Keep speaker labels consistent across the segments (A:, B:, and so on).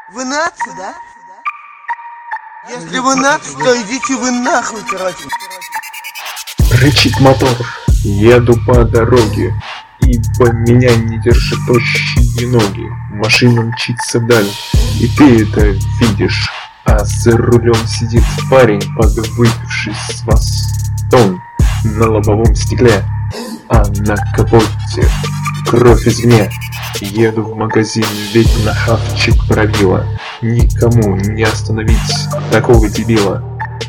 A: Вы нации, да? Если вы нации, то идите вы нахуй, короче.
B: Рычит мотор, еду по дороге, ибо меня не держат тощие ноги. Машина мчится вдаль, и ты это видишь. А за рулем сидит парень, подвыпивший с востон на лобовом стекле. А на капоте кровь из меня. Еду в магазин, ведь на хавчик пробила. Никому не остановить такого дебила.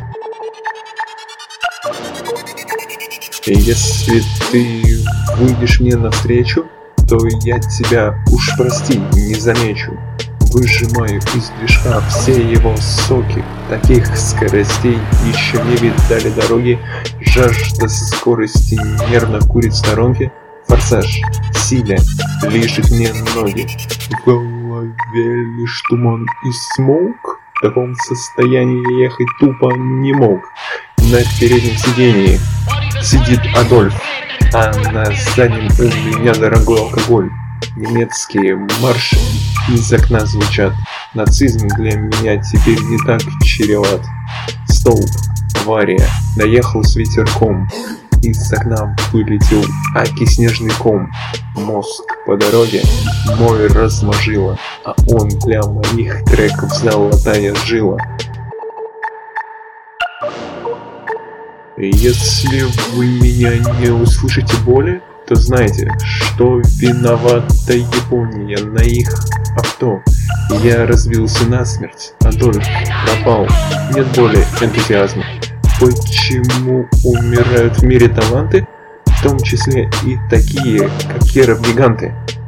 B: Если ты выйдешь мне навстречу, то я тебя, уж прости, не замечу. Выжимаю из движка все его соки. Таких скоростей еще не видали дороги. Жажда скорости нервно курит в сторонке. Форсаж, силя, лижет мне ноги. В голове лишь туман и смог. В таком состоянии ехать тупо не мог. На переднем сиденье сидит Адольф, а на заднем у меня дорогой алкоголь. Немецкие марши из окна звучат. Нацизм для меня теперь не так чреват. Столб, авария, доехал с ветерком. Из окна вылетел аки снежный ком. Мозг по дороге мой разложила, а он для моих треков золотая жила. Если вы меня не услышите боли, то знайте, что виновата Япония на их авто. Я разбился насмерть, Адольф пропал, нет более энтузиазма. Почему умирают в мире таланты, в том числе и такие, как Керов-гиганты?